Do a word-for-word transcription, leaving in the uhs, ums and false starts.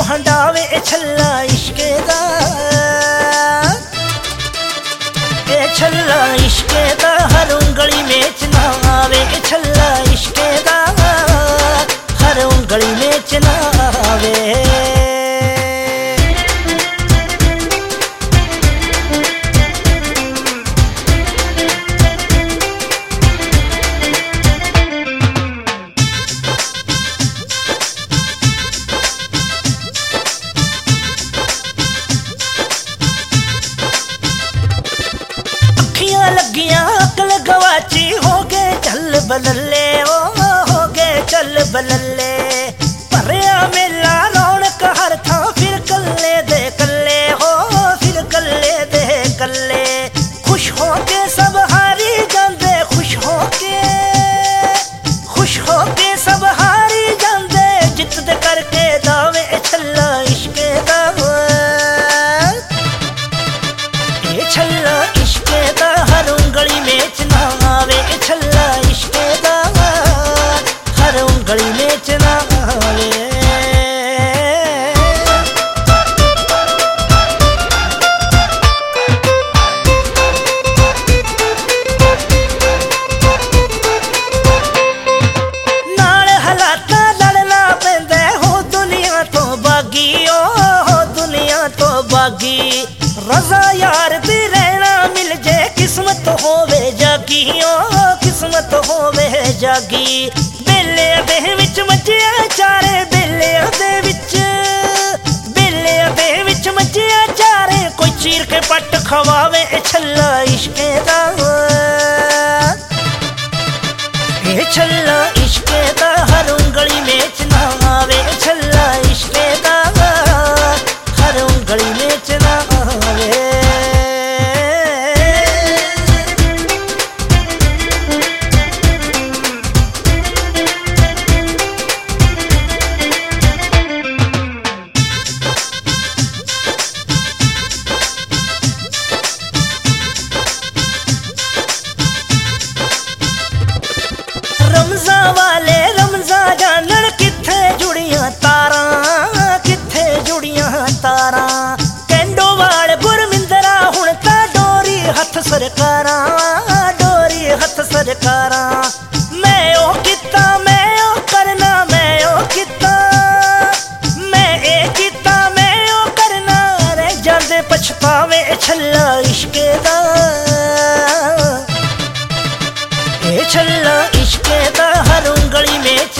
हंडावे ए छल्ला इश्के दा, ए छल्ला इश्के दा हर उंगली में चनावे, ए छल्ला इश्के दा हर उंगली में चनावे। लगियां अकल गवाची हो गए चल बलले, ओ हो गए चल बलले। भरिया मेला रौनक हर था फिर कल्ले दे कल्ले हो, फिर कल्ले दे कल्ले। खुश हो के सब हारी जांदे, खुश हो के खुश हो के सब हारी जांदे। जित दे करके दावे ए छल्ला इश्के दा, ए छल्ला इश्के दा हर उंगली में चनावे, ए छल्ला इश्के दा हर उंगली में चनावे। नाल हालाता लड़ना पैंदा हो दुनिया तो बागी, ओ हो दुनिया तो बागी। रजा यार दी रहना मिल जे किस्मत होवे जागी, ओ किस्मत होवे जागी। बेले दे विच मज्जिया चारे, बेले दे विच बेले दे विच मज्जिया चारे। कोई चीर के पट खवावे ए छल्ला इश्के दा, ए छल्ला इश्के दा हर उंगली में चनावे, ए छल्ला इश्के दा हर उंगली में चनावे। रमजा वाले रमजा जानन किथे जुड़ियां तारा, किथे जुड़ियां तारा। कैंडो वाल गुरमिंदरा हुण ता डोरी हथ सरकारा, डोरी हथ सरकारा। मैं ओ किता मैं ओ करना, मैं ओ किता मैं ए किता मैं ओ करना। रह जांदे पछतावे ए छल्ला इश्के दा, ए छल्ला इश्के दा हर उंगली में